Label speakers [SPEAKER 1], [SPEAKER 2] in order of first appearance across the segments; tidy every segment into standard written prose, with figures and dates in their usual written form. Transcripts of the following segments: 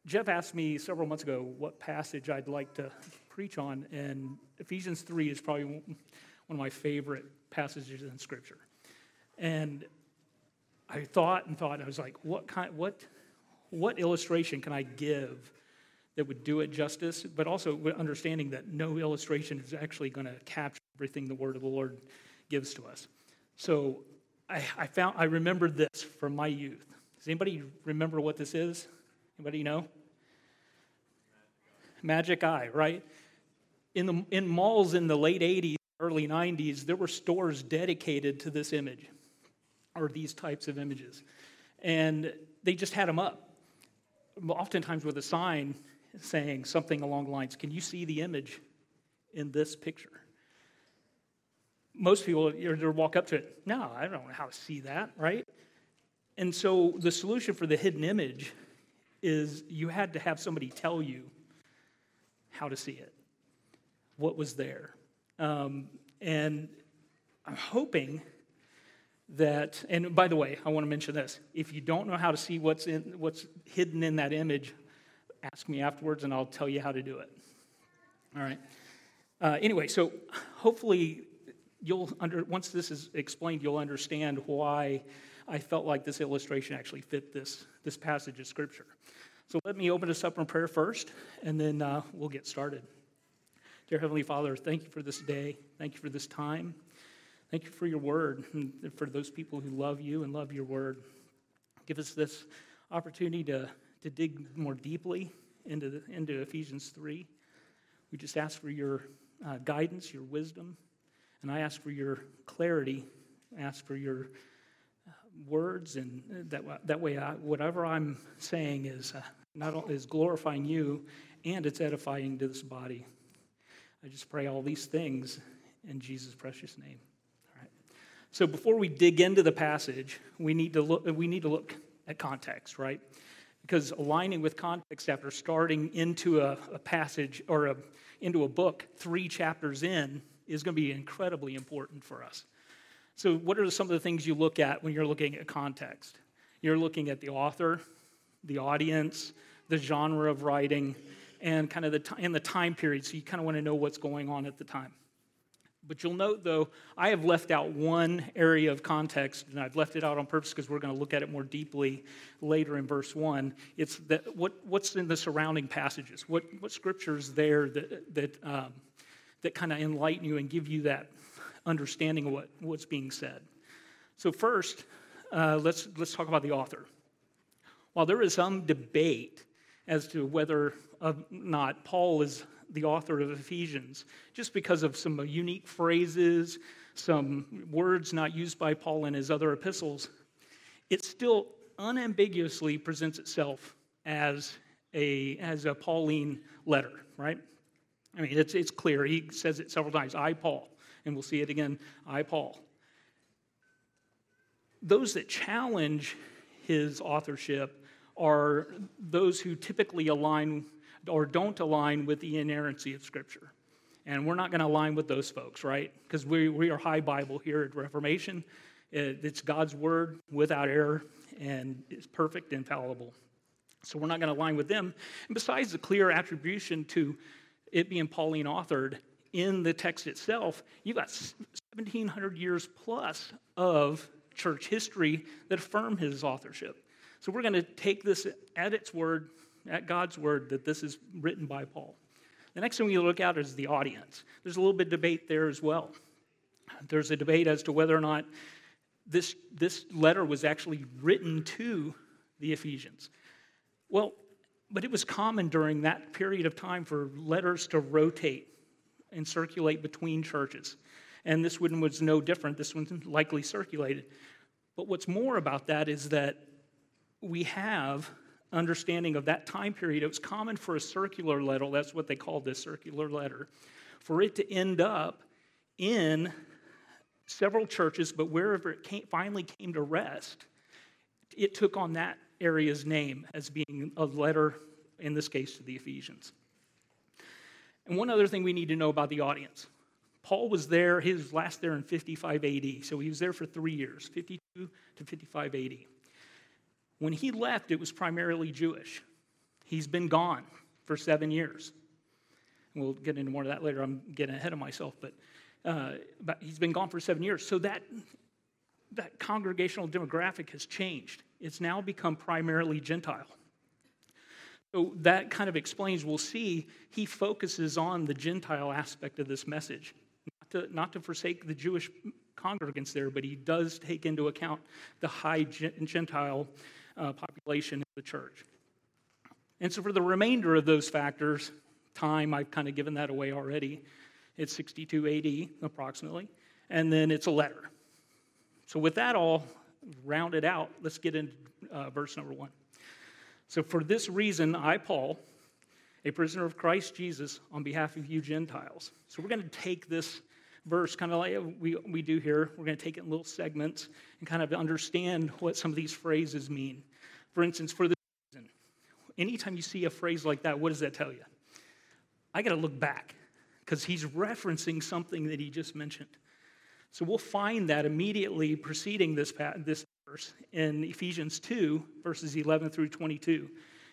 [SPEAKER 1] Jeff asked me several months ago what passage I'd like to preach on, and Ephesians 3 is probably one of my favorite passages in Scripture. And I thought, and I was like, what illustration can I give that would do it justice, but also understanding that no illustration is actually going to capture everything the Word of the Lord gives to us. So I remembered this from my youth. Does anybody remember what this is? Anybody know? Magic Eye, right? In malls in the late 80s, early 90s, there were stores dedicated to this image, or these types of images. And they just had them up, oftentimes with a sign saying something along the lines, can you see the image in this picture? Most people walk up to it, no, I don't know how to see that, right? And so the solution for the hidden image is you had to have somebody tell you how to see it, what was there. And I'm hoping that, and by the way, I want to mention this. If you don't know how to see what's hidden in that image, ask me afterwards and I'll tell you how to do it. All right. Anyway, so hopefully once this is explained, you'll understand why I felt like this illustration actually fit this passage of Scripture. So let me open us up in prayer first, and then we'll get started. Dear Heavenly Father, thank you for this day. Thank you for this time. Thank you for your word, and for those people who love you and love your word. Give us this opportunity to dig more deeply into Ephesians 3. We just ask for your guidance, your wisdom, and I ask for your clarity. I ask for your words, and that way, whatever I'm saying is not only is glorifying you, and it's edifying to this body. I just pray all these things in Jesus' precious name. All right. So before we dig into the passage, we need to look at context, right? Because aligning with context after starting into a passage or into a book 3 chapters in is going to be incredibly important for us. So what are some of the things you look at when you're looking at context? You're looking at the author, the audience, the genre of writing, and kind of the time period. So you kind of want to know what's going on at the time. But you'll note, though, I have left out one area of context, and I've left it out on purpose because we're going to look at it more deeply later in verse 1. It's that what's in the surrounding passages. What scriptures there that kind of enlighten you and give you that understanding of what's being said. So first, let's talk about the author. While there is some debate as to whether or not Paul is the author of Ephesians, just because of some unique phrases, some words not used by Paul in his other epistles, it still unambiguously presents itself as a Pauline letter, right? I mean, it's clear. He says it several times, I, Paul. And we'll see it again, I, Paul. Those that challenge his authorship are those who typically align or don't align with the inerrancy of Scripture. And we're not going to align with those folks, right? Because we are high Bible here at Reformation. It's God's Word without error, and it's perfect and fallible. So we're not going to align with them. And besides the clear attribution to it being Pauline authored, in the text itself, you've got 1,700 years plus of church history that affirm his authorship. So we're going to take this at its word, at God's word, that this is written by Paul. The next thing we look at is the audience. There's a little bit of debate there as well. There's a debate as to whether or not this letter was actually written to the Ephesians. Well, but it was common during that period of time for letters to rotate and circulate between churches. And this one was no different. This one likely circulated. But what's more about that is that we have understanding of that time period. It was common for a circular letter, that's what they called this circular letter, for it to end up in several churches, but wherever it finally came to rest, it took on that area's name as being a letter, in this case, to the Ephesians. And one other thing we need to know about the audience. Paul was there, he was last there in 55 AD, so he was there for 3 years, 52 to 55 AD. When he left, it was primarily Jewish. He's been gone for 7 years. And we'll get into more of that later. I'm getting ahead of myself, but he's been gone for 7 years. So that congregational demographic has changed. It's now become primarily Gentile. So that kind of explains, we'll see, he focuses on the Gentile aspect of this message. Not to forsake the Jewish congregants there, but he does take into account the high Gentile population of the church. And so for the remainder of those factors, time, I've kind of given that away already. It's 62 AD, approximately. And then it's a letter. So with that all rounded out, let's get into verse number 1. So for this reason, I, Paul, a prisoner of Christ Jesus, on behalf of you Gentiles. So we're going to take this verse, kind of like we do here. We're going to take it in little segments and kind of understand what some of these phrases mean. For instance, for this reason, anytime you see a phrase like that, what does that tell you? I got to look back because he's referencing something that he just mentioned. So we'll find that immediately preceding this verse in Ephesians 2, verses 11 through 22.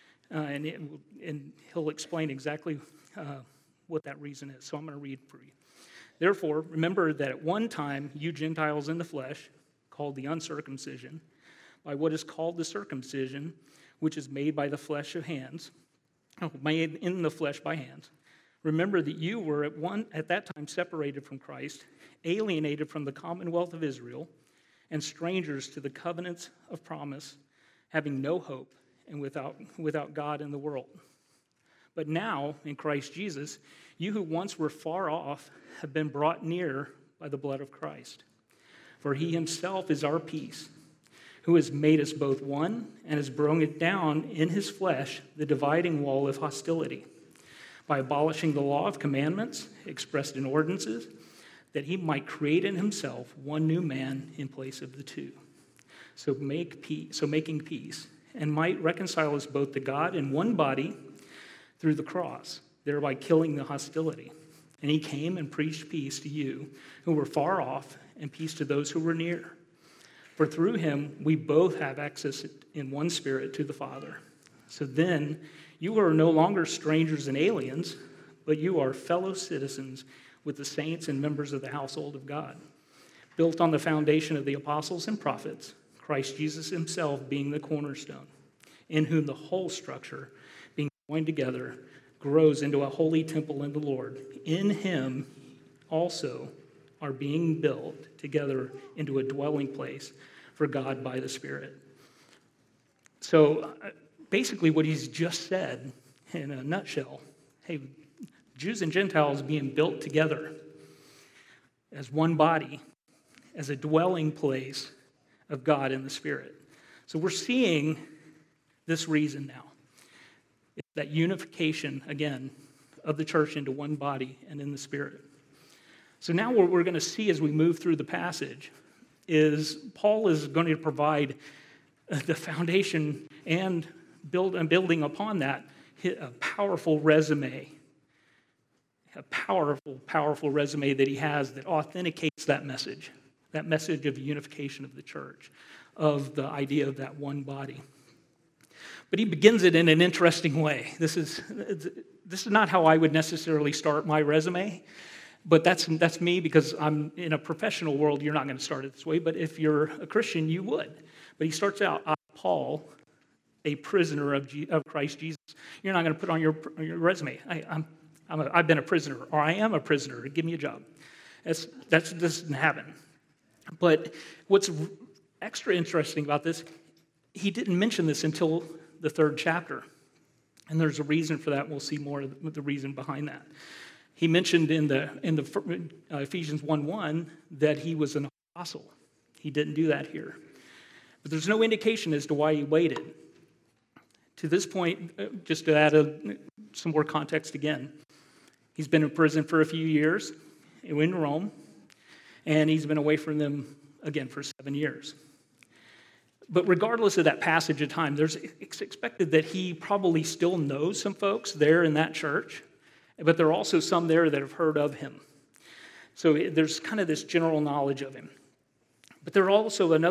[SPEAKER 1] And he'll explain exactly what that reason is. So I'm going to read for you. Therefore, remember that at one time you Gentiles in the flesh, called the uncircumcision, by what is called the circumcision, which is made by the flesh of hands, made in the flesh by hands. Remember that you were at that time separated from Christ, alienated from the commonwealth of Israel, and strangers to the covenants of promise, having no hope and without God in the world. But now, in Christ Jesus, you who once were far off have been brought near by the blood of Christ. For he himself is our peace, who has made us both one and has broken down in his flesh the dividing wall of hostility, by abolishing the law of commandments expressed in ordinances, that he might create in himself one new man in place of the two. So making peace, and might reconcile us both to God in one body through the cross, thereby killing the hostility. And he came and preached peace to you who were far off, and peace to those who were near. For through him we both have access in one spirit to the Father. So then you are no longer strangers and aliens, but you are fellow citizens with the saints and members of the household of God, built on the foundation of the apostles and prophets, Christ Jesus himself being the cornerstone, in whom the whole structure, being joined together, grows into a holy temple in the Lord. In him also are being built together into a dwelling place for God by the Spirit. So basically what he's just said in a nutshell, hey, Jews and Gentiles being built together as one body, as a dwelling place of God in the Spirit. So we're seeing this reason now. It's that unification, again, of the church into one body and in the Spirit. So now what we're going to see as we move through the passage is Paul is going to provide the foundation and building upon that, a powerful resume, a powerful resume that he has that authenticates that message of unification of the church, of the idea of that one body. But he begins it in an interesting way. This is not how I would necessarily start my resume, but that's me because I'm in a professional world. You're not going to start it this way, but if you're a Christian, you would. But he starts out, Paul, a prisoner of Christ Jesus. You're not going to put on your resume, I've been a prisoner, or I am a prisoner. Give me a job. That doesn't happen. But what's extra interesting about this, he didn't mention this until the 3rd chapter. And there's a reason for that. We'll see more of the reason behind that. He mentioned in the Ephesians 1:1 that he was an apostle. He didn't do that here. But there's no indication as to why he waited. To this point, just to add some more context again, he's been in prison for a few years in Rome, and he's been away from them again for 7 years. But regardless of that passage of time, it's expected that he probably still knows some folks there in that church, but there are also some there that have heard of him. So there's kind of this general knowledge of him. But there are also another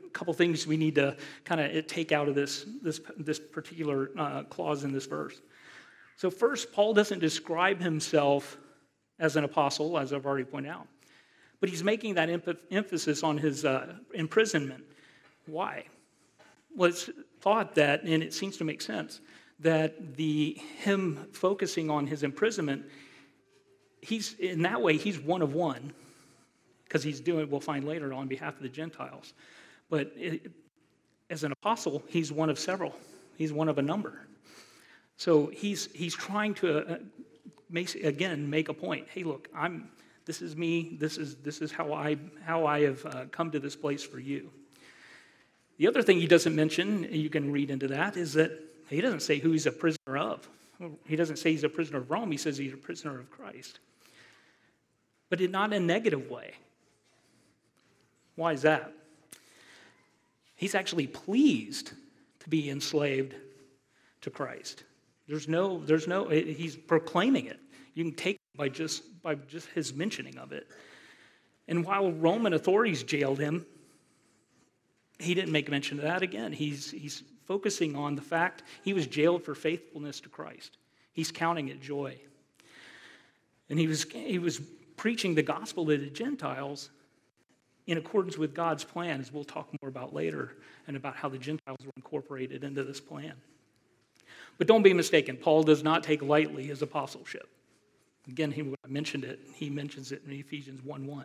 [SPEAKER 1] couple things we need to kind of take out of this particular clause in this verse. So first, Paul doesn't describe himself as an apostle, as I've already pointed out, but he's making that emphasis on his imprisonment. Why? Well, it's thought that, and it seems to make sense, that him focusing on his imprisonment, in that way he's one of one, because he's doing, we'll find later, on behalf of the Gentiles. But as an apostle, he's one of several. He's one of a number. So he's trying to make a point. Hey, look, this is me. This is how I have come to this place for you. The other thing he doesn't mention, you can read into that, is that he doesn't say who he's a prisoner of. He doesn't say he's a prisoner of Rome. He says he's a prisoner of Christ. But not in a negative way. Why is that? He's actually pleased to be enslaved to Christ. He's proclaiming it. You can take it by just his mentioning of it. And while Roman authorities jailed him, he didn't make mention of that again. He's focusing on the fact he was jailed for faithfulness to Christ. He's counting it joy. And he was preaching the gospel to the Gentiles in accordance with God's plan, as we'll talk more about later, and about how the Gentiles were incorporated into this plan. But don't be mistaken, Paul does not take lightly his apostleship. Again, I mentioned it. He mentions it in Ephesians 1:1.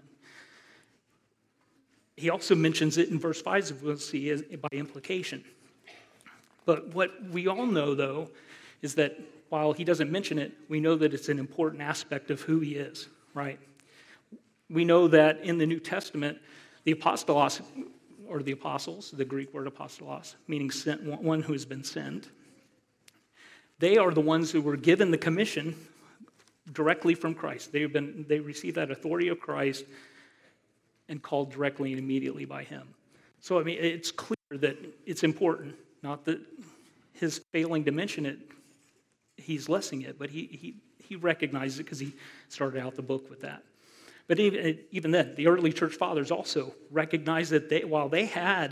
[SPEAKER 1] He also mentions it in verse 5, as we'll see, by implication. But what we all know, though, is that while he doesn't mention it, we know that it's an important aspect of who he is, right? We know that in the New Testament, the apostolos, or the apostles, the Greek word apostolos, meaning sent, one who has been sent, they are the ones who were given the commission directly from Christ. They received that authority of Christ and called directly and immediately by him. So, I mean, it's clear that it's important, not that his failing to mention it, he's lessening it, but he recognizes it because he started out the book with that. But even then, the early church fathers also recognized that while they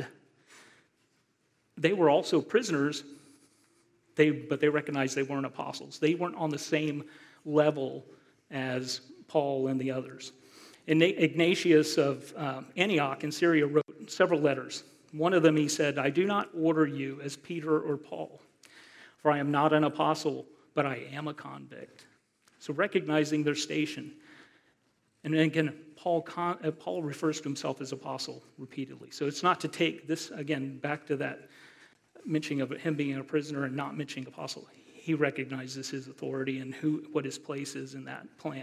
[SPEAKER 1] were also prisoners, but they recognized they weren't apostles. They weren't on the same level as Paul and the others. And Ignatius of Antioch in Syria wrote several letters. One of them he said, "I do not order you as Peter or Paul, for I am not an apostle, but I am a convict." So recognizing their station. And then again, Paul refers to himself as apostle repeatedly. So it's not to take this, again, back to that mentioning of him being a prisoner and not mentioning apostle. He recognizes his authority and what his place is in that plan.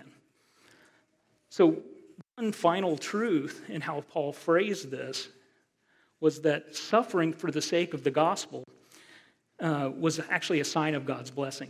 [SPEAKER 1] So one final truth in how Paul phrased this was that suffering for the sake of the gospel was actually a sign of God's blessing.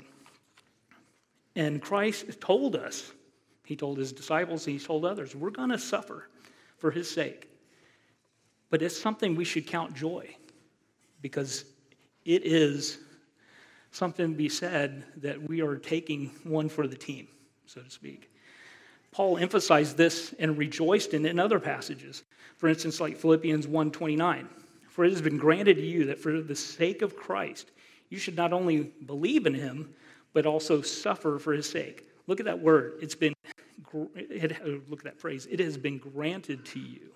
[SPEAKER 1] And Christ told us, he told his disciples, he told others, we're going to suffer for his sake. But it's something we should count joy, because it is something to be said that we are taking one for the team, so to speak. Paul emphasized this and rejoiced in other passages. For instance, like Philippians 1:29. "For it has been granted to you that for the sake of Christ, you should not only believe in him, but also suffer for his sake." Look at that word. Look at that phrase. It has been granted to you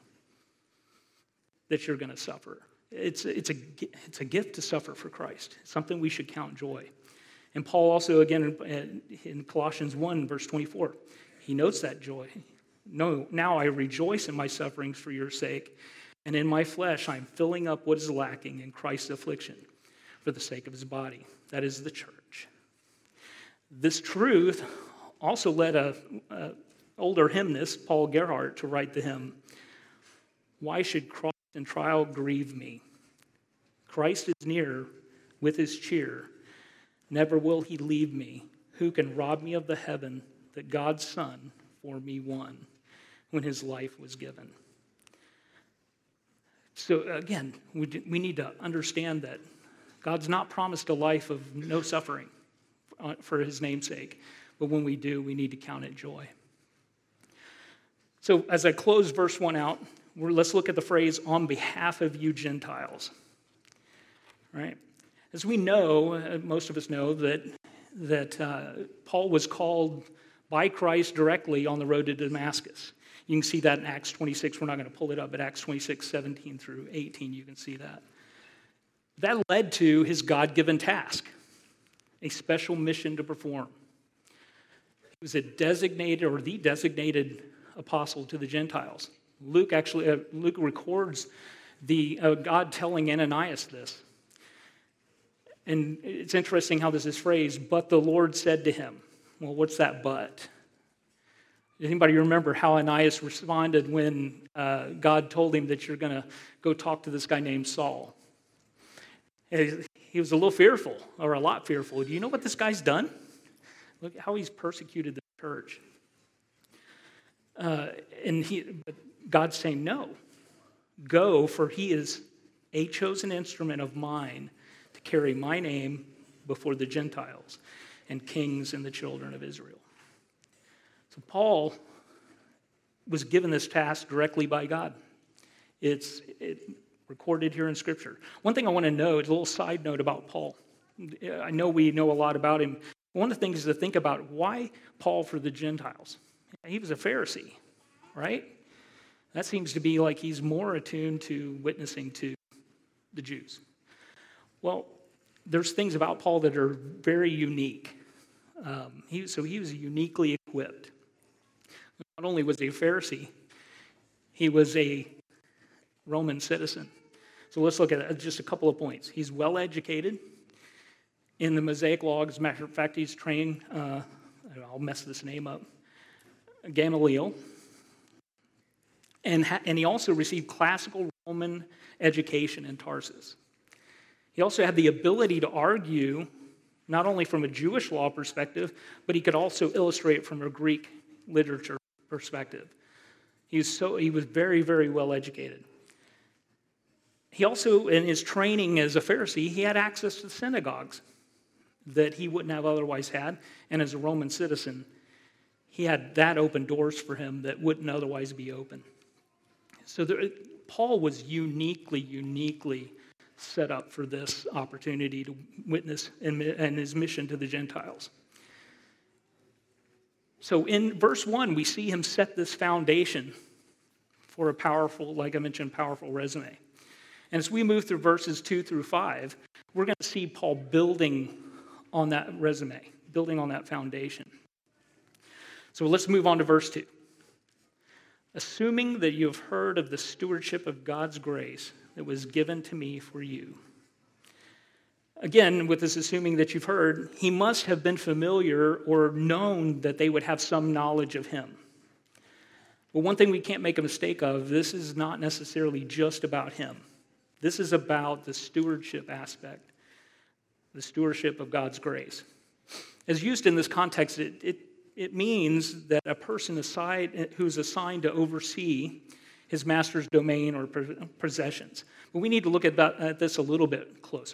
[SPEAKER 1] that you're going to suffer. It's a gift to suffer for Christ. It's something we should count joy. And Paul also, again, in Colossians 1, verse 24, he notes that joy. "No, now I rejoice in my sufferings for your sake, and in my flesh I am filling up what is lacking in Christ's affliction for the sake of his body." That is the church. This truth also led an older hymnist, Paul Gerhardt, to write the hymn, "Why should cross and trial grieve me? Christ is near with his cheer. Never will he leave me. Who can rob me of the heaven that God's Son for me won when his life was given?" So again, we need to understand that God's not promised a life of no suffering for his name's sake. But when we do, we need to count it joy. So as I close verse 1 out, Let's look at the phrase, on behalf of you Gentiles. Right? As we know, most of us know that Paul was called by Christ directly on the road to Damascus. You can see that in Acts 26. We're not going to pull it up, but Acts 26, 17 through 18, you can see that. That led to his God-given task, a special mission to perform. He was the designated apostle to the Gentiles. Luke records God telling Ananias this. And it's interesting how this is phrased, but the Lord said to him. Well, what's that but? Anybody remember how Ananias responded when God told him that you're going to go talk to this guy named Saul? He was a little fearful, or a lot fearful. Do you know what this guy's done? Look at how he's persecuted the church. But God's saying, no, go, for he is a chosen instrument of mine to carry my name before the Gentiles and kings and the children of Israel. So Paul was given this task directly by God. It's recorded here in Scripture. One thing I want to note, a little side note about Paul. I know we know a lot about him. One of the things to think about, why Paul for the Gentiles? He was a Pharisee, right? That seems to be like he's more attuned to witnessing to the Jews. Well, there's things about Paul that are very unique. He was uniquely equipped. Not only was he a Pharisee, he was a Roman citizen. So let's look at just a couple of points. He's well educated in the Mosaic Law. As a matter of fact, he's trained, I'll mess this name up, Gamaliel. And he also received classical Roman education in Tarsus. He also had the ability to argue, not only from a Jewish law perspective, but he could also illustrate from a Greek literature perspective. He was very, very well educated. He also, in his training as a Pharisee, he had access to synagogues that he wouldn't have otherwise had. And as a Roman citizen, he had that open doors for him that wouldn't otherwise be open. So Paul was uniquely set up for this opportunity to witness and his mission to the Gentiles. So in verse 1, we see him set this foundation for a powerful, like I mentioned, powerful resume. And as we move through verses 2 through 5, we're going to see Paul building on that resume, building on that foundation. So let's move on to verse 2. Assuming that you have heard of the stewardship of God's grace that was given to me for you. Again, with this assuming that you've heard, he must have been familiar or known that they would have some knowledge of him. But one thing we can't make a mistake of, this is not necessarily just about him. This is about the stewardship aspect, the stewardship of God's grace. As used in this context, it means that a person who's assigned to oversee his master's domain or possessions. But we need to look at this a little bit closer.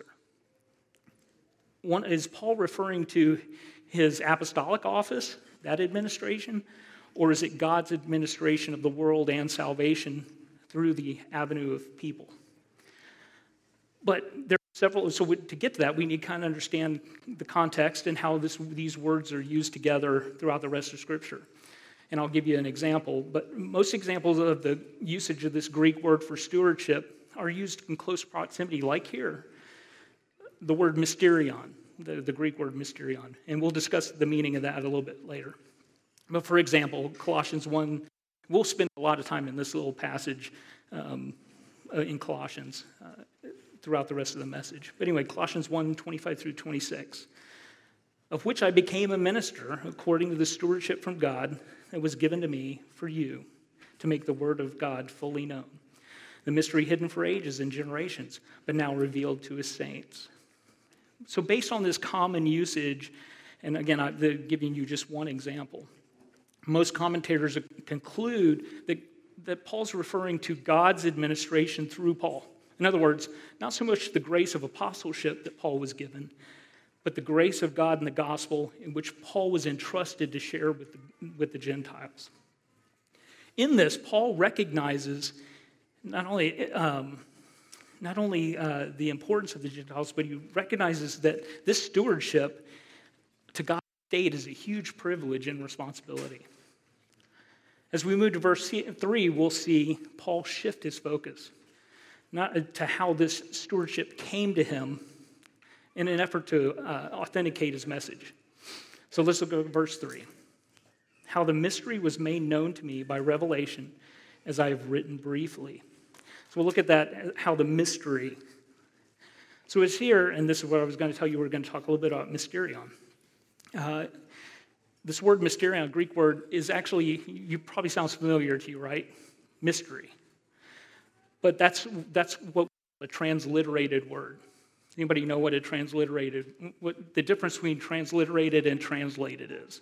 [SPEAKER 1] Is Paul referring to his apostolic office, that administration, or is it God's administration of the world and salvation through the avenue of people? But there are several, so to get to that, we need to kind of understand the context and how these words are used together throughout the rest of Scripture. And I'll give you an example, but most examples of the usage of this Greek word for stewardship are used in close proximity, like here, the word mysterion, the Greek word mysterion. And we'll discuss the meaning of that a little bit later. But for example, Colossians 1, we'll spend a lot of time in this little passage in Colossians throughout the rest of the message. But anyway, Colossians 1, 25 through 26, of which I became a minister according to the stewardship from God that was given to me for you to make the word of God fully known. The mystery hidden for ages and generations, but now revealed to his saints. So based on this common usage, and again, I'm giving you just one example, most commentators conclude that Paul's referring to God's administration through Paul. In other words, not so much the grace of apostleship that Paul was given, but the grace of God in the gospel in which Paul was entrusted to share with the Gentiles. In this, Paul recognizes Not only the importance of the Gentiles, but he recognizes that this stewardship to God's state is a huge privilege and responsibility. As we move to verse 3, we'll see Paul shift his focus, not to how this stewardship came to him in an effort to authenticate his message. So let's look at verse 3. How the mystery was made known to me by revelation, as I have written briefly. So we'll look at that, how the mystery. So it's here, and this is what I was going to tell you, we're going to talk a little bit about mysterion. This word mysterion, Greek word, is actually, you probably sounds familiar to you, right? Mystery. But that's what a transliterated word. Anybody know what what the difference between transliterated and translated is?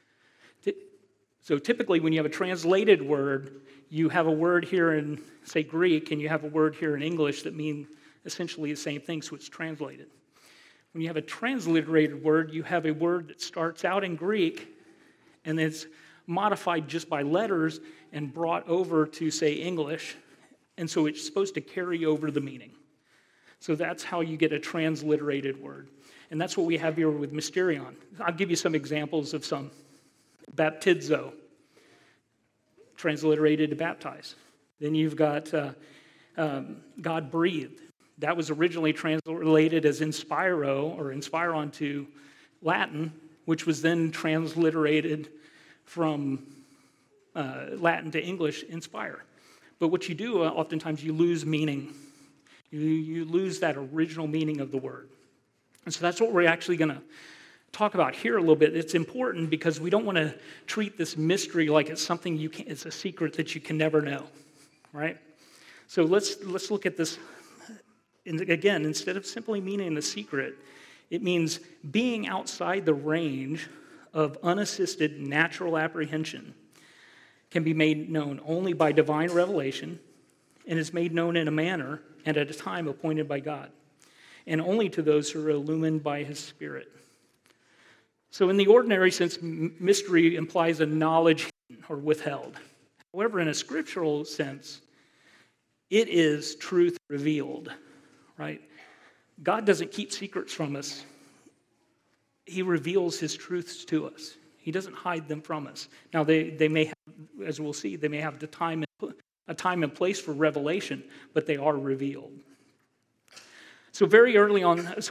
[SPEAKER 1] So typically when you have a translated word, you have a word here in, say, Greek, and you have a word here in English that mean essentially the same thing, so it's translated. When you have a transliterated word, you have a word that starts out in Greek and it's modified just by letters and brought over to, say, English, and so it's supposed to carry over the meaning. So that's how you get a transliterated word. And that's what we have here with mysterion. I'll give you some examples of some. Baptizo, transliterated to baptize. Then you've got God breathed. That was originally translated as inspiro or inspiron to Latin, which was then transliterated from Latin to English, inspire. But what you do, oftentimes you lose meaning. You lose that original meaning of the word. And so that's what we're actually going to talk about here a little bit. It's important because we don't want to treat this mystery like it's something it's a secret that you can never know, right? So let's look at this. And again, instead of simply meaning a secret, it means being outside the range of unassisted natural apprehension can be made known only by divine revelation and is made known in a manner and at a time appointed by God, and only to those who are illumined by his Spirit. So in the ordinary sense, mystery implies a knowledge hidden or withheld. However, in a scriptural sense, it is truth revealed, right? God doesn't keep secrets from us. He reveals his truths to us. He doesn't hide them from us. Now, they may have, as we'll see, they may have a time and place for revelation, but they are revealed. So very early on,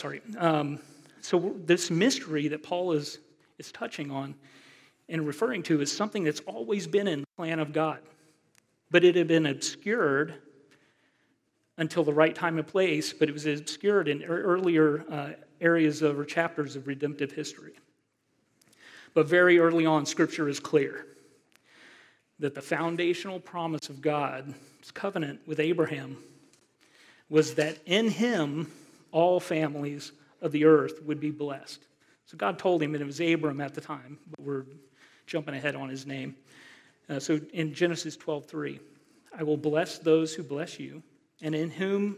[SPEAKER 1] So this mystery that Paul is touching on and referring to is something that's always been in the plan of God. But it had been obscured until the right time and place, but it was obscured in earlier areas or chapters of redemptive history. But very early on, Scripture is clear that the foundational promise of God's covenant with Abraham was that in him all families of the earth would be blessed. So God told him, and it was Abram at the time, but we're jumping ahead on his name. So in Genesis 12:3, I will bless those who bless you, and him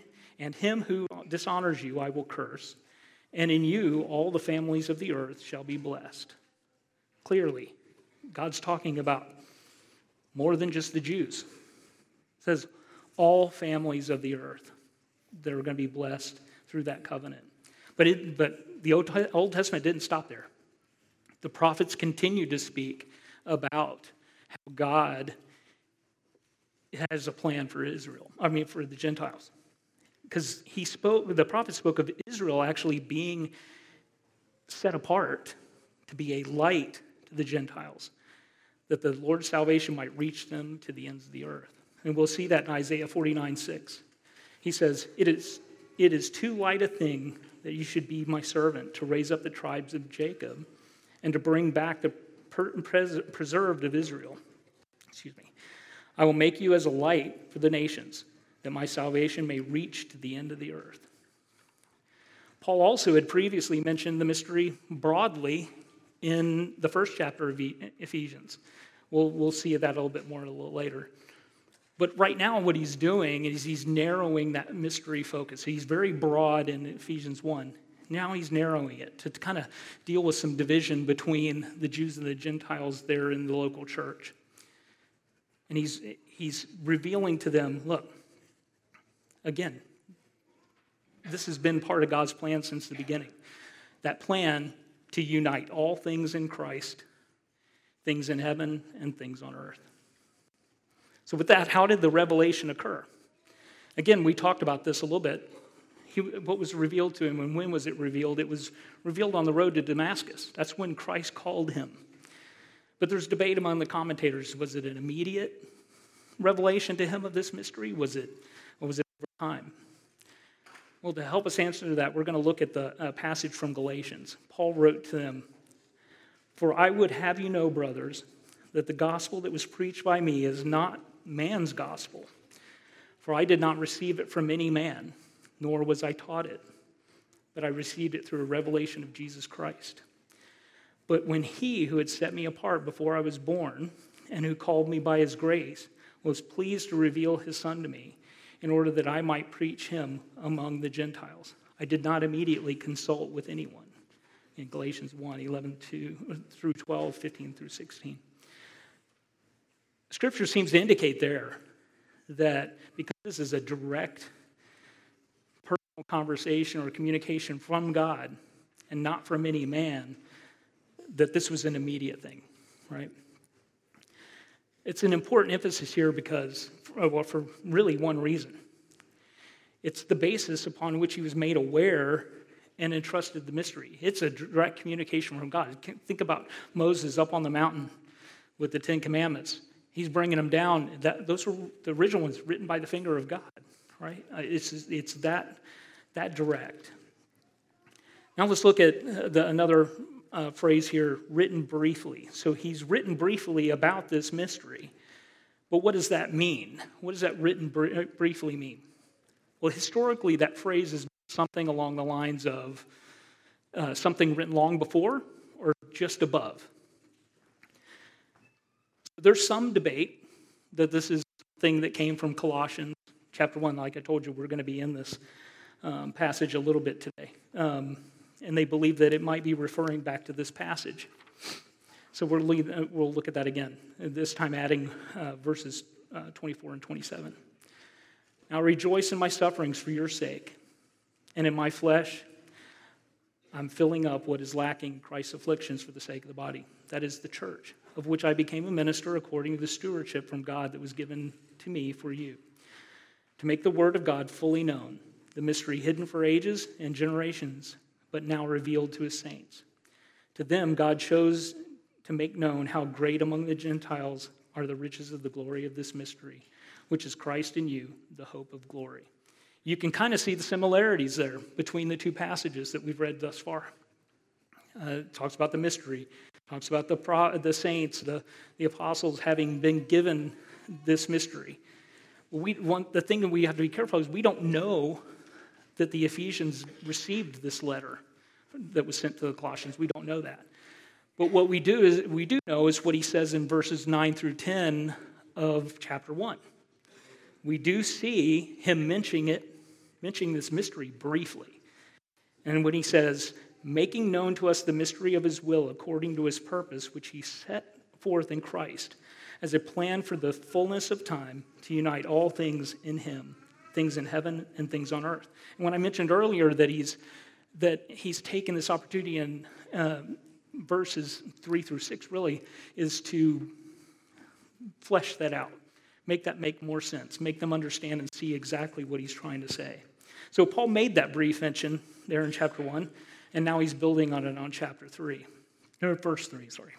[SPEAKER 1] who dishonors you I will curse, and in you all the families of the earth shall be blessed. Clearly, God's talking about more than just the Jews. It says all families of the earth that are going to be blessed through that covenant. But the Old Testament didn't stop there. The prophets continued to speak about how God has a plan for for the Gentiles. Because the prophet spoke of Israel actually being set apart to be a light to the Gentiles, that the Lord's salvation might reach them to the ends of the earth. And we'll see that in Isaiah 49:6. He says, It is too light a thing that you should be my servant to raise up the tribes of Jacob and to bring back the preserved of Israel. I will make you as a light for the nations, that my salvation may reach to the end of the earth. Paul also had previously mentioned the mystery broadly in the first chapter of Ephesians. We'll see that a little bit more a little later. But right now what he's doing is he's narrowing that mystery focus. He's very broad in Ephesians 1. Now he's narrowing it to kind of deal with some division between the Jews and the Gentiles there in the local church. And he's revealing to them, look, again, this has been part of God's plan since the beginning. That plan to unite all things in Christ, things in heaven and things on earth. So with that, how did the revelation occur? Again, we talked about this a little bit. What was revealed to him, and when was it revealed? It was revealed on the road to Damascus. That's when Christ called him. But there's debate among the commentators. Was it an immediate revelation to him of this mystery? Was it over time? Well, to help us answer that, we're going to look at the passage from Galatians. Paul wrote to them, "For I would have you know, brothers, that the gospel that was preached by me is not man's gospel. For I did not receive it from any man, nor was I taught it, but I received it through a revelation of Jesus Christ. But when he who had set me apart before I was born, and who called me by his grace, was pleased to reveal his Son to me, in order that I might preach him among the Gentiles, I did not immediately consult with anyone." In Galatians 1, 11 through 12, 15 through 16. Scripture seems to indicate there that because this is a direct personal conversation or communication from God and not from any man, that this was an immediate thing, right? It's an important emphasis here because, well, for really one reason. It's the basis upon which he was made aware and entrusted the mystery. It's a direct communication from God. Think about Moses up on the mountain with the Ten Commandments. He's bringing them down. Those were the original ones written by the finger of God, right? It's that direct. Now let's look at another phrase here, written briefly. So he's written briefly about this mystery. But what does that mean? What does that written briefly mean? Well, historically, that phrase is something along the lines of something written long before or just above. There's some debate that this is something that came from Colossians chapter 1. Like I told you, we're going to be in this passage a little bit today. And they believe that it might be referring back to this passage. So we'll look at that again, this time adding verses 24 and 27. "Now rejoice in my sufferings for your sake, and in my flesh I'm filling up what is lacking in Christ's afflictions for the sake of the body. That is the church, of which I became a minister according to the stewardship from God that was given to me for you, to make the word of God fully known, the mystery hidden for ages and generations, but now revealed to his saints. To them God chose to make known how great among the Gentiles are the riches of the glory of this mystery, which is Christ in you, the hope of glory." You can kind of see the similarities there between the two passages that we've read thus far. It talks about the mystery, talks about the saints, the apostles having been given this mystery. The thing that we have to be careful is we don't know that the Ephesians received this letter that was sent to the Colossians. We don't know that. But what we do know is what he says in verses 9 through 10 of chapter 1. We do see him mentioning this mystery briefly. And when he says, "making known to us the mystery of his will according to his purpose, which he set forth in Christ, as a plan for the fullness of time to unite all things in him, things in heaven and things on earth." And when I mentioned earlier that he's taken this opportunity in verses 3 through 6 really is to flesh that out, make that make more sense, make them understand and see exactly what he's trying to say. So Paul made that brief mention there in chapter 1, and now he's building on it on chapter 3, or verse 3, sorry.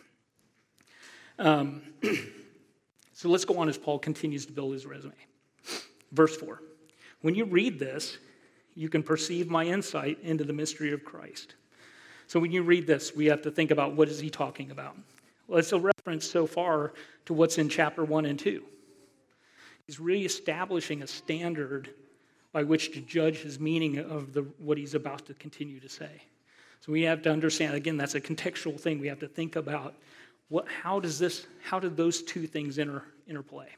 [SPEAKER 1] So let's go on as Paul continues to build his resume. Verse 4, "When you read this, you can perceive my insight into the mystery of Christ." So when you read this, we have to think about what is he talking about. Well, it's a reference so far to what's in chapter 1 and 2. He's reestablishing a standard by which to judge his meaning of what he's about to continue to say. So we have to understand, again, that's a contextual thing. We have to think about how do those two things interplay?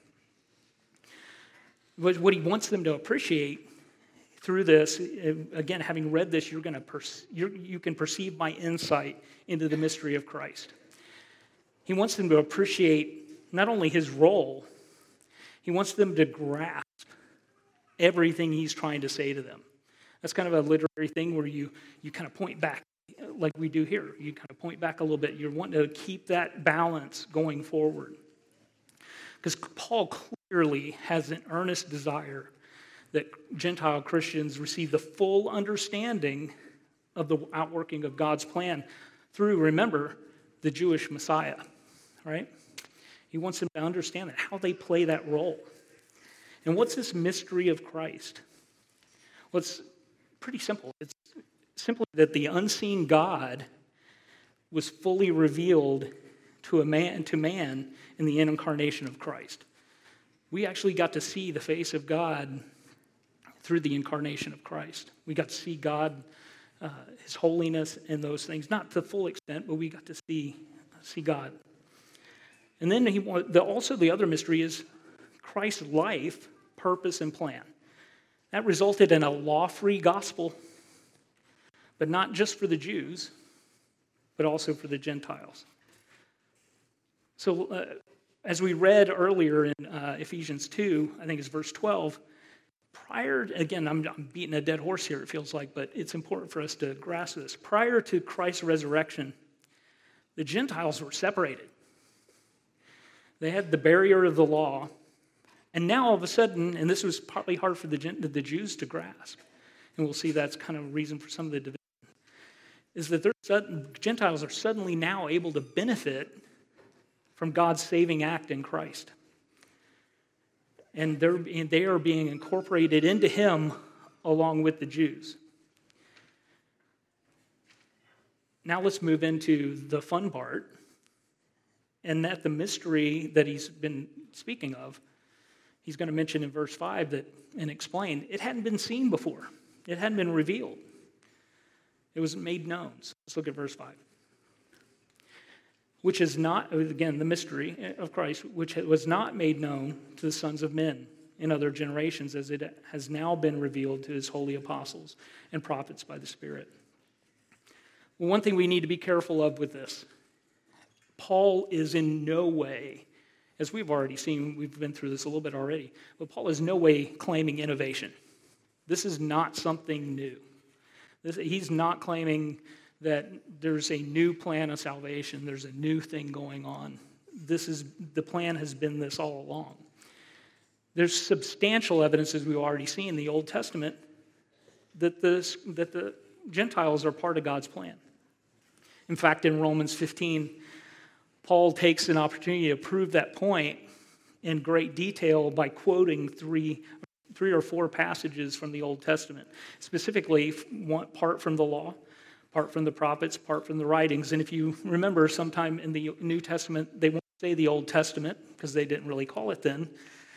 [SPEAKER 1] What he wants them to appreciate through this, again, having read this, you can perceive my insight into the mystery of Christ. He wants them to appreciate not only his role He wants them to grasp everything he's trying to say to them. That's kind of a literary thing where you kind of point back, like we do here. You kind of point back a little bit. You're wanting to keep that balance going forward. Because Paul clearly has an earnest desire that Gentile Christians receive the full understanding of the outworking of God's plan through, remember, the Jewish Messiah, right? He wants them to understand that, how they play that role. And what's this mystery of Christ? Well, it's pretty simple. It's simply that the unseen God was fully revealed to man in the incarnation of Christ. We actually got to see the face of God through the incarnation of Christ. We got to see God, his holiness and those things, not to the full extent, but we got to see God. And then also the other mystery is Christ's life, purpose, and plan. That resulted in a law-free gospel, but not just for the Jews, but also for the Gentiles. So as we read earlier in Ephesians 2, I think it's verse 12, again, I'm beating a dead horse here, it feels like, but it's important for us to grasp this. Prior to Christ's resurrection, the Gentiles were separated. They had the barrier of the law, and now all of a sudden, and this was partly hard for the Jews to grasp, and we'll see that's kind of a reason for some of the division, is that Gentiles are suddenly now able to benefit from God's saving act in Christ. And they are being incorporated into him along with the Jews. Now let's move into the fun part, and that the mystery that he's been speaking of, he's going to mention in verse 5 and explain, it hadn't been seen before. It hadn't been revealed. It was made known. So let's look at verse 5. Which is not, again, the mystery of Christ, which was not made known to the sons of men in other generations, as it has now been revealed to his holy apostles and prophets by the Spirit. Well, one thing we need to be careful of with this, Paul is in no way, as we've already seen, we've been through this a little bit already, but Paul is no way claiming innovation. This is not something new. He's not claiming that there's a new plan of salvation, there's a new thing going on. The plan has been this all along. There's substantial evidence, as we've already seen in the Old Testament, that the Gentiles are part of God's plan. In fact, in Romans 15, Paul takes an opportunity to prove that point in great detail by quoting three or four passages from the Old Testament, specifically one part from the law, part from the prophets, part from the writings. And if you remember, sometime in the New Testament, they won't say the Old Testament because they didn't really call it then.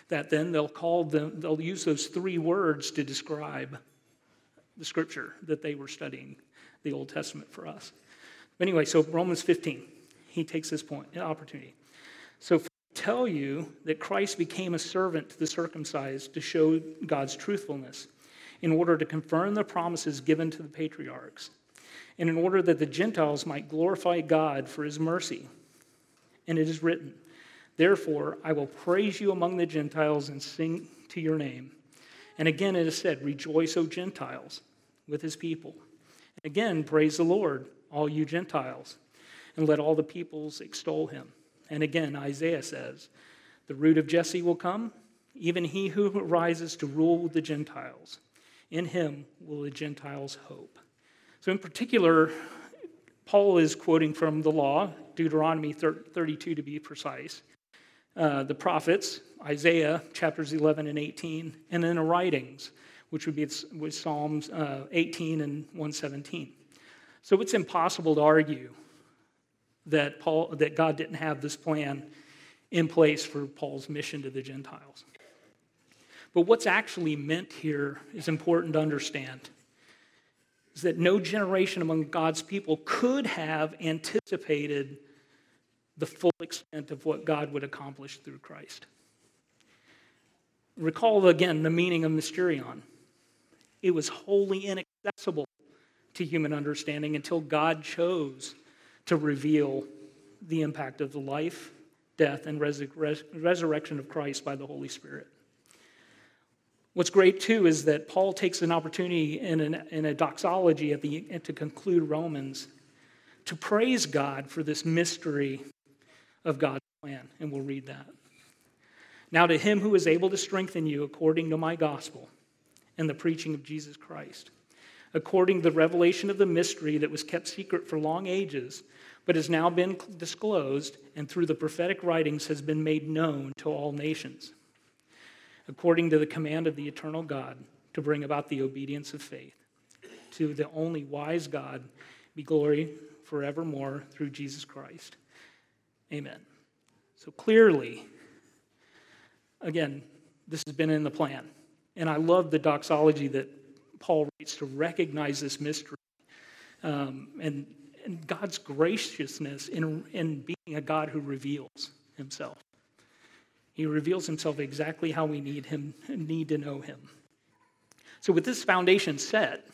[SPEAKER 1] They'll use those three words to describe the scripture that they were studying, the Old Testament for us. But anyway, so Romans 15, he takes this opportunity. So I tell you that Christ became a servant to the circumcised to show God's truthfulness, in order to confirm the promises given to the patriarchs, and in order that the Gentiles might glorify God for his mercy. And it is written, therefore, I will praise you among the Gentiles and sing to your name. And again it is said, rejoice, O Gentiles, with his people. And again, praise the Lord, all you Gentiles, and let all the peoples extol him. And again, Isaiah says, the root of Jesse will come, even he who rises to rule the Gentiles. In him will the Gentiles hope. So in particular, Paul is quoting from the law, Deuteronomy 32 to be precise, the prophets, Isaiah chapters 11 and 18, and then the writings, which would be with Psalms 18 and 117. So it's impossible to argue that God didn't have this plan in place for Paul's mission to the Gentiles. But what's actually meant here is important to understand. Is that no generation among God's people could have anticipated the full extent of what God would accomplish through Christ. Recall again the meaning of mysterion. It was wholly inaccessible to human understanding until God chose to reveal the impact of the life, death, and resurrection of Christ by the Holy Spirit. What's great, too, is that Paul takes an opportunity in a doxology to conclude Romans to praise God for this mystery of God's plan, and we'll read that. Now to him who is able to strengthen you according to my gospel and the preaching of Jesus Christ, according to the revelation of the mystery that was kept secret for long ages, but has now been disclosed, and through the prophetic writings has been made known to all nations, according to the command of the eternal God, to bring about the obedience of faith. To the only wise God be glory forevermore through Jesus Christ. Amen. So clearly, again, this has been in the plan. And I love the doxology that Paul writes to recognize this mystery and God's graciousness in being a God who reveals himself. He reveals himself exactly how we need to know him. So with this foundation set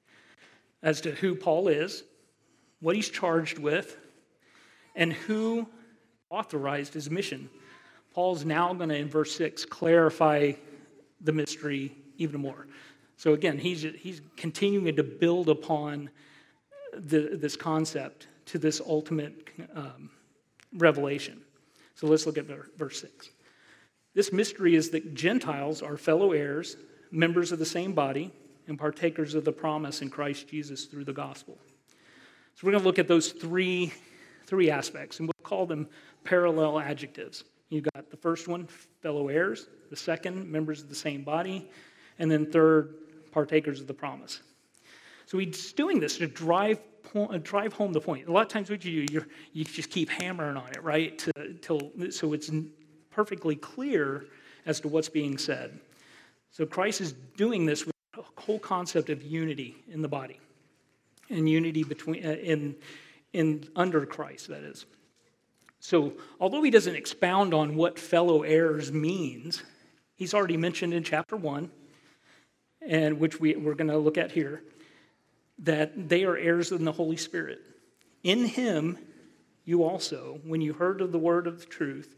[SPEAKER 1] as to who Paul is, what he's charged with, and who authorized his mission, Paul's now going to, in verse 6, clarify the mystery even more. So again, he's continuing to build upon this concept to this ultimate revelation. So let's look at verse 6. This mystery is that Gentiles are fellow heirs, members of the same body, and partakers of the promise in Christ Jesus through the gospel. So we're going to look at those three aspects, and we'll call them parallel adjectives. You got the first one, fellow heirs. The second, members of the same body. And then third, partakers of the promise. So he's doing this to drive home the point. A lot of times what you do, you just keep hammering on it, right? So it's perfectly clear as to what's being said. So Christ is doing this with a whole concept of unity in the body. And unity between under Christ, that is. So, although he doesn't expound on what fellow heirs means, he's already mentioned in chapter 1, and which we're going to look at here, that they are heirs in the Holy Spirit. In him, you also, when you heard of the word of truth,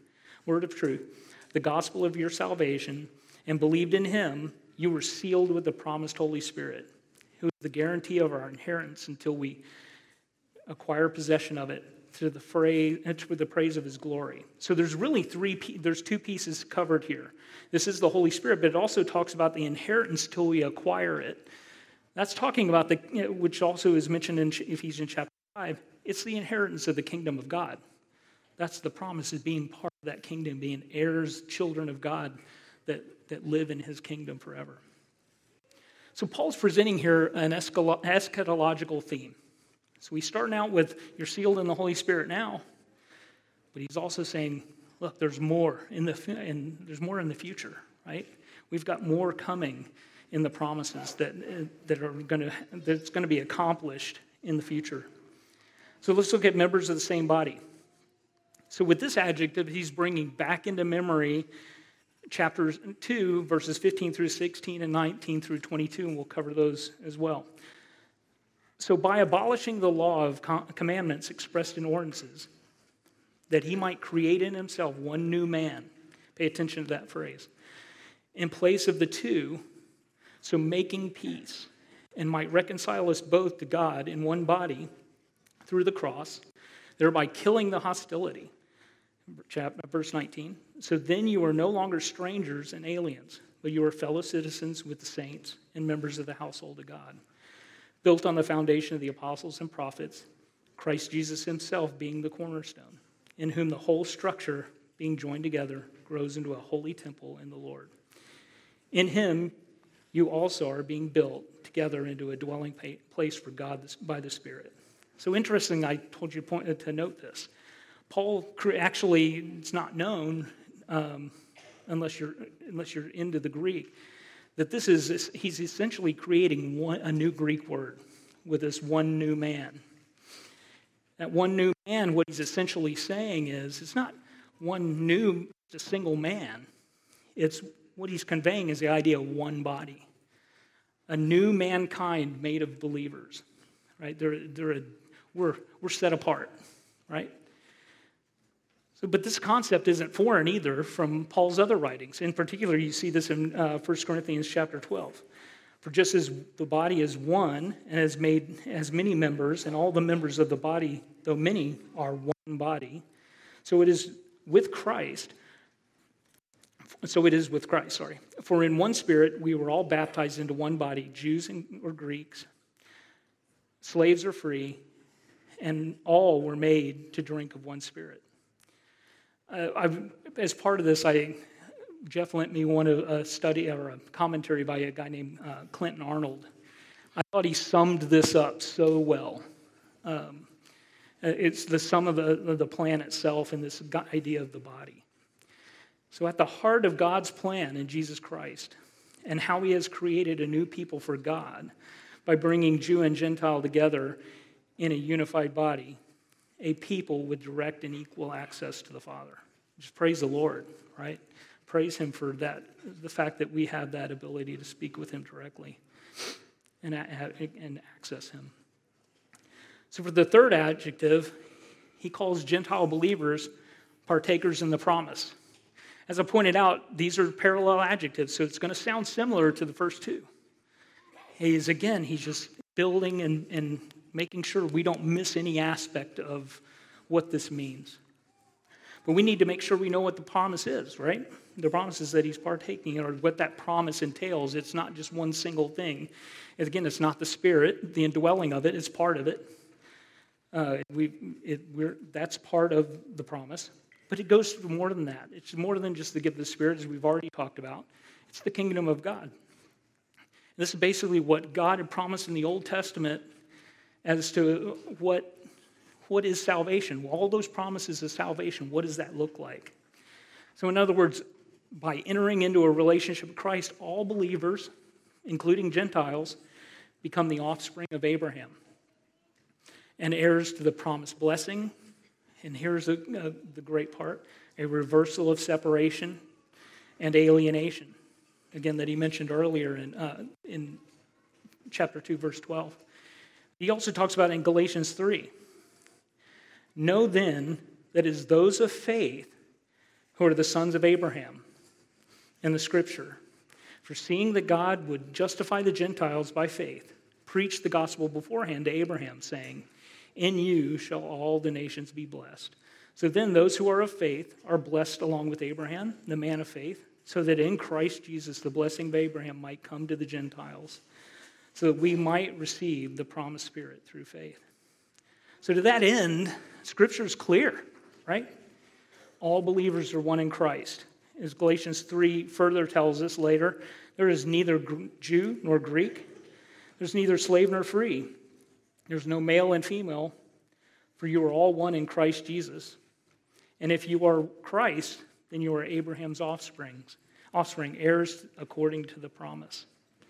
[SPEAKER 1] the gospel of your salvation, and believed in him, you were sealed with the promised Holy Spirit, who is the guarantee of our inheritance until we acquire possession of it to the praise of his glory. So there's really there's two pieces covered here. This is the Holy Spirit, but it also talks about the inheritance till we acquire it. That's talking about which also is mentioned in Ephesians chapter 5. It's the inheritance of the kingdom of God. That's the promise, is being part of that kingdom, being heirs, children of God that live in his kingdom forever. So Paul's presenting here an eschatological theme. So he's starting out with, you're sealed in the Holy Spirit now, but he's also saying, look, there's more there's more in the future, right? We've got more coming in the promises that's going to be accomplished in the future. So let's look at members of the same body. So with this adjective, he's bringing back into memory chapter 2, verses 15 through 16 and 19 through 22, and we'll cover those as well. So by abolishing the law of commandments expressed in ordinances, that he might create in himself one new man, pay attention to that phrase, in place of the two, so making peace, and might reconcile us both to God in one body through the cross, thereby killing the hostility. Verse 19, so then you are no longer strangers and aliens, but you are fellow citizens with the saints and members of the household of God, built on the foundation of the apostles and prophets, Christ Jesus himself being the cornerstone, in whom the whole structure, being joined together, grows into a holy temple in the Lord. In him, you also are being built together into a dwelling place for God by the Spirit. So interesting, I told you to note this. Paul actually, it's not known unless you're into the Greek, that he's essentially creating a new Greek word with this one new man. That one new man, what he's essentially saying is, it's not one new, a single man. It's what he's conveying is the idea of one body. A new mankind made of believers, right? We're set apart, right? But this concept isn't foreign either from Paul's other writings. In particular, you see this in 1 Corinthians chapter 12. For just as the body is one and has many members, and all the members of the body, though many, are one body, so it is with Christ. For in one Spirit we were all baptized into one body, Jews or Greeks, slaves or free, and all were made to drink of one Spirit. As part of this, Jeff lent me a study or a commentary by a guy named Clinton Arnold. I thought he summed this up so well. It's the sum of the plan itself and this idea of the body. So at the heart of God's plan in Jesus Christ and how he has created a new people for God by bringing Jew and Gentile together in a unified body, a people with direct and equal access to the Father. Just praise the Lord, right? Praise him for that, the fact that we have that ability to speak with him directly and access him. So for the third adjective, he calls Gentile believers partakers in the promise. As I pointed out, these are parallel adjectives, so it's going to sound similar to the first two. He's just building and making sure we don't miss any aspect of what this means. But we need to make sure we know what the promise is, right? The promise is that he's partaking, or what that promise entails. It's not just one single thing. And again, it's not the Spirit, the indwelling of it is part of it. That's part of the promise. But it goes through more than that. It's more than just the gift of the Spirit, as we've already talked about. It's the kingdom of God. And this is basically what God had promised in the Old Testament as to what is salvation. Well, all those promises of salvation, what does that look like? So in other words, by entering into a relationship with Christ, all believers, including Gentiles, become the offspring of Abraham and heirs to the promised blessing. And here's the great part, a reversal of separation and alienation. Again, that he mentioned earlier in chapter 2, verse 12. He also talks about in Galatians 3. Know then that it is those of faith who are the sons of Abraham in the Scripture. For seeing that God would justify the Gentiles by faith, preached the gospel beforehand to Abraham, saying, in you shall all the nations be blessed. So then those who are of faith are blessed along with Abraham, the man of faith, so that in Christ Jesus the blessing of Abraham might come to the Gentiles, so that we might receive the promised Spirit through faith. So to that end, Scripture is clear, right? All believers are one in Christ. As Galatians 3 further tells us later, there is neither Jew nor Greek. There's neither slave nor free. There's no male and female, for you are all one in Christ Jesus. And if you are Christ, then you are Abraham's offspring, heirs according to the promise.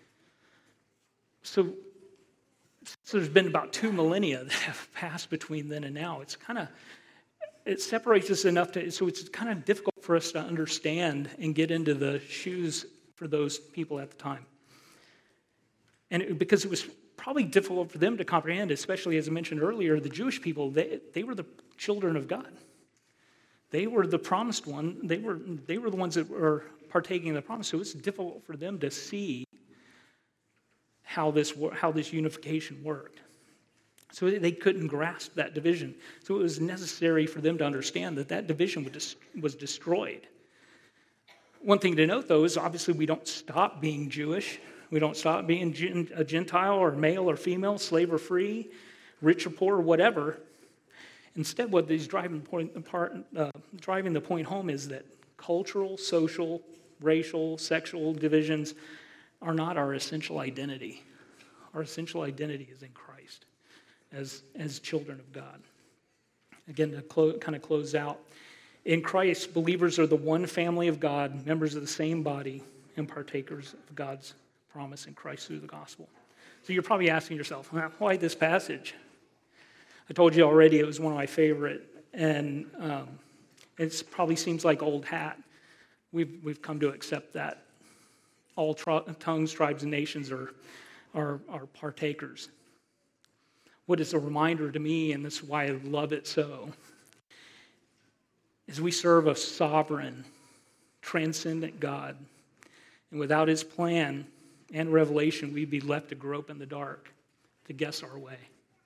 [SPEAKER 1] So there's been about 2 millennia that have passed between then and now. It separates us enough so it's kind of difficult for us to understand and get into the shoes for those people at the time. And because it was probably difficult for them to comprehend, especially as I mentioned earlier, the Jewish people, they were the children of God. They were the promised one. They were the ones that were partaking of the promise. So it's difficult for them to see how this unification worked. So they couldn't grasp that division. So it was necessary for them to understand that division was destroyed. One thing to note, though, is obviously we don't stop being Jewish. We don't stop being a Gentile or male or female, slave or free, rich or poor, or whatever. Instead, what is driving the point home is that cultural, social, racial, sexual divisions are not our essential identity. Our essential identity is in Christ as children of God. Again, to kind of close out, in Christ, believers are the one family of God, members of the same body, and partakers of God's promise in Christ through the gospel. So you're probably asking yourself, why this passage? I told you already it was one of my favorite, and it probably seems like old hat. We've come to accept that all tongues, tribes, and nations are partakers. What is a reminder to me, and this is why I love it so, is we serve a sovereign, transcendent God. And without his plan and revelation, we'd be left to grope in the dark, to guess our way.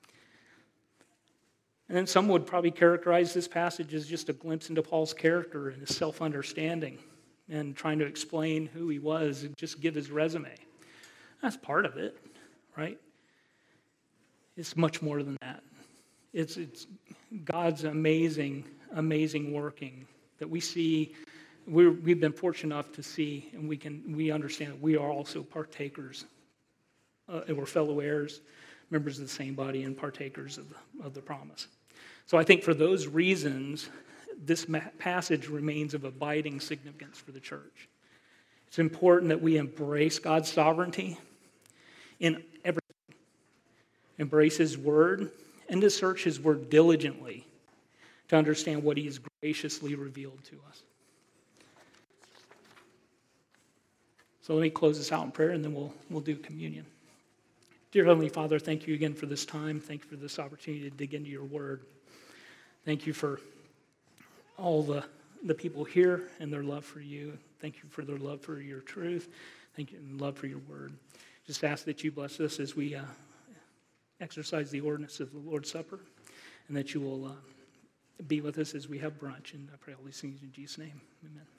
[SPEAKER 1] And then some would probably characterize this passage as just a glimpse into Paul's character and his self-understanding and trying to explain who he was and just give his resume. That's part of it, right? It's much more than that. It's God's amazing, amazing working that we see. We've been fortunate enough to see, and we understand that we are also partakers, and we're fellow heirs, members of the same body, and partakers of the promise. So I think for those reasons, this passage remains of abiding significance for the church. It's important that we embrace God's sovereignty in everything, embrace his word, and to search his word diligently to understand what he has graciously revealed to us. So let me close this out in prayer, and then we'll do communion. Dear Heavenly Father, thank you again for this time. Thank you for this opportunity to dig into your word. Thank you for all the people here and their love for you. Thank you for their love for your truth. Thank you and love for your word. Just ask that you bless us as we exercise the ordinance of the Lord's Supper, and that you will be with us as we have brunch. And I pray all these things in Jesus' name. Amen.